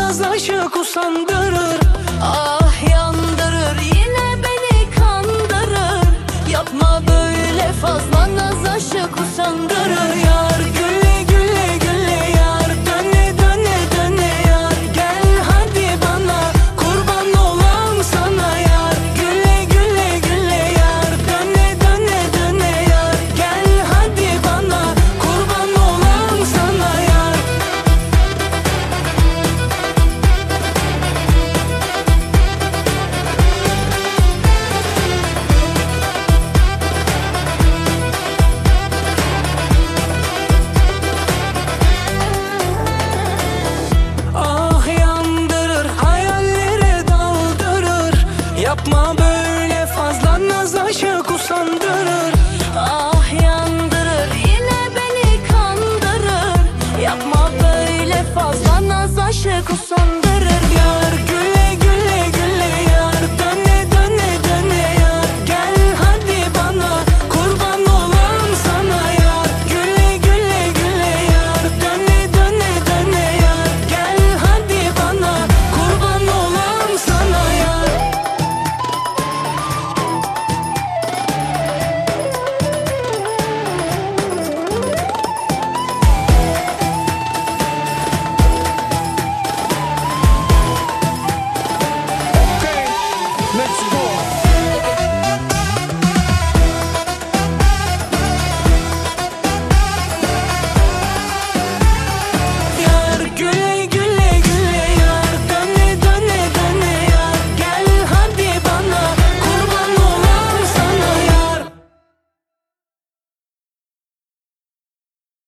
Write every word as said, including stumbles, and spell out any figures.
naz aşık usandırır. Ah yandırır, yine beni kandırır. Yapma böyle, fazla naz aşık usandırır. Yar gülle gülle gülle yar, döne döne döne yar. Gel hadi bana, kurban olam sana yar. Gülle gülle gülle yar, döne döne döne yar. Gel hadi bana, kurban olam sana yar. Ah yandırır, hayallere daldırır. Yapma böyle, fazla naz aşık usandırır. Ah yandırır, yine beni kandırır. Yapma böyle, fazla naz aşık usandırır.